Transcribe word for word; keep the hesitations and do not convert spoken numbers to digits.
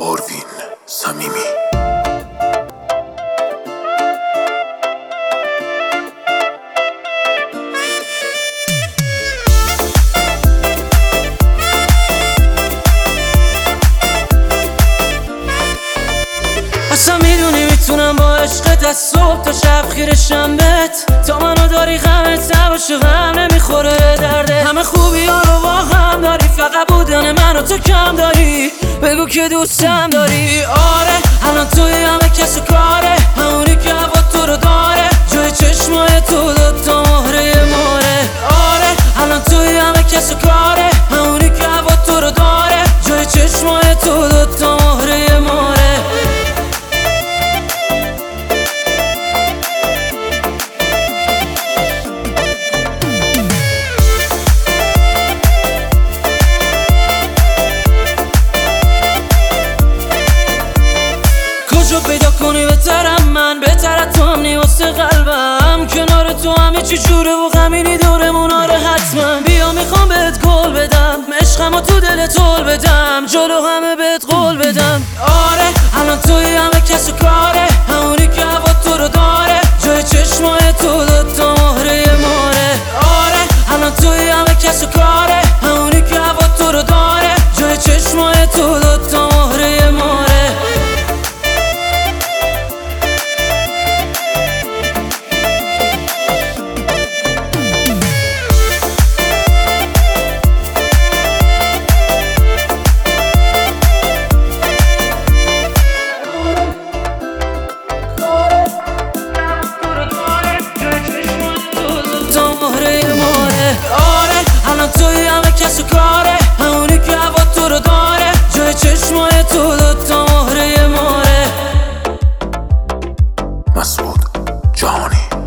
آروین صمیمی. اصلا میدونی میتونم با عشقت از صبح تا شب خیرشم بهت، تا منو داری غمت نباشه غم نمیخوره درده. همه خوبی ها رو با هم داری، فقط بودن منو تو کم داری. بگو که دوستم داری. آره الان توی همه کس و کاره، همونی که هوا تو رو داره، جای چشمای تو دوتا مهره ماره. آره الان توی همه کس و کاره، همونی که هوا تو رو داره، جای چشمای تو دوتا مهره ماره. کجا پیدا کنی بهترم من، بهتر تو همنی واسه قلبم. کنار تو همه چی جوره و غمینی دورمون. آره حتما بیا میخوام بهت گل بدم، عشقمو تو دل طول بدم، جلو همه بهت قول بدم. آره الان توی همه کس و کاره، همونی که هوا تو رو داره، جای چشمای تو دوتا مهره ماره. آره الان توی همه کس و کاره، همونی که هوا تو رو داره، جای چشمای تو دوتا مهره ماره. آره الان توی همه کس و کاره، همونی که هوا تو رو داره، جای چشمای تو دوتا مهره ماره. مسعود جهانی.